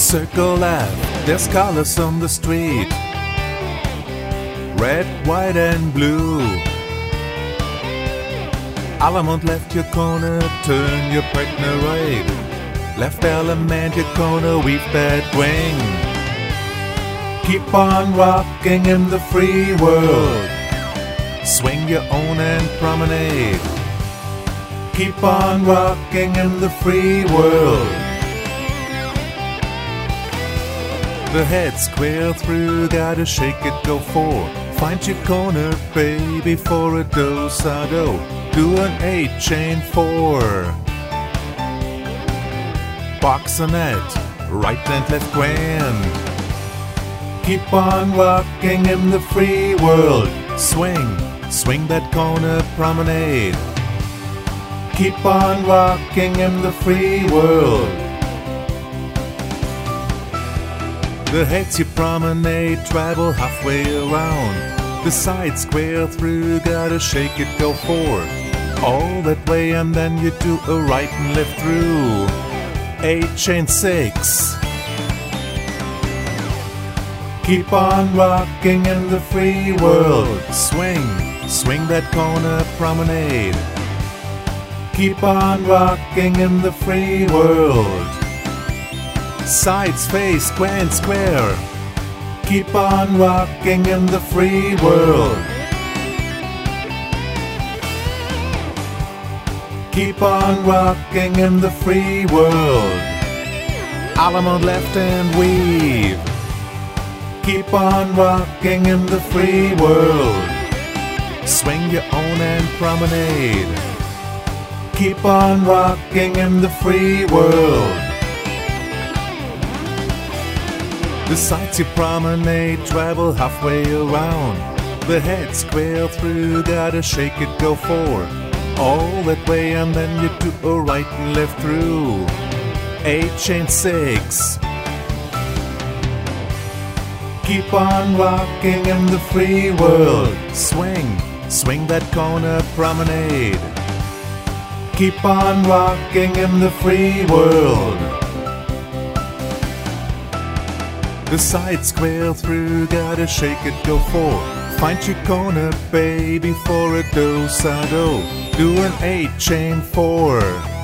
Circle left, there's colors on the street. Red, white and blue. Allemande left your corner, turn your partner right. Left element your corner, weave that wing. Keep on rocking in the free world. Swing your own and promenade. Keep on rocking in the free world. The head square through, gotta shake it, go for. Find your corner, baby, for a do-sa-do. Do an 8 chain 4. Boxonette, right and left grand. Keep on rocking in the free world. Swing, swing that corner promenade. Keep on rocking in the free world. The heads you promenade, travel halfway around. The side square through, gotta shake it, go forward. All that way and then you do a right and left through. 8 chain 6. Keep on rocking in the free world. Swing, swing that corner promenade. Keep on rocking in the free world. Sides face grand square. Keep on rocking in the free world. Keep on rocking in the free world. Allemande left and weave. Keep on rocking in the free world. Swing your own and promenade. Keep on rocking in the free world. The sides you promenade, travel halfway around. The head square through, gotta shake it, go forward. All that way and then you do a right and left through. 8 chain 6. Keep on rocking in the free world. Swing, swing that corner promenade. Keep on rocking in the free world. The side square through, gotta shake it, go for. Find your corner, baby, for a do-sa-do. Do an 8 chain 4.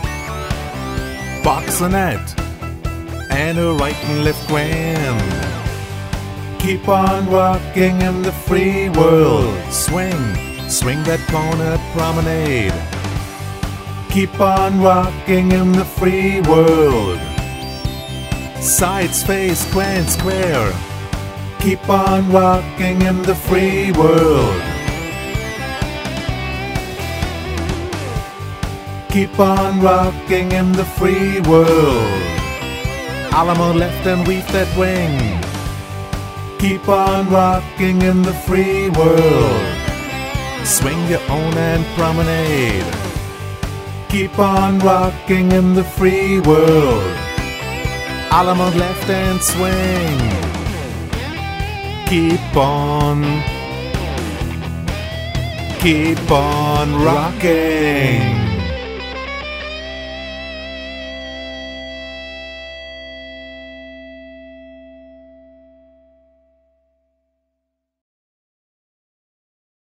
Boxonette and a right and left grand. Keep on rocking in the free world. Swing, swing that corner promenade. Keep on rocking in the free world. Sides face grand square. Keep on rocking in the free world. Keep on rocking in the free world. Allemande left and weave that wing. Keep on rocking in the free world. Swing your own and promenade. Keep on rocking in the free world. Allemande left and swing. Keep on rocking.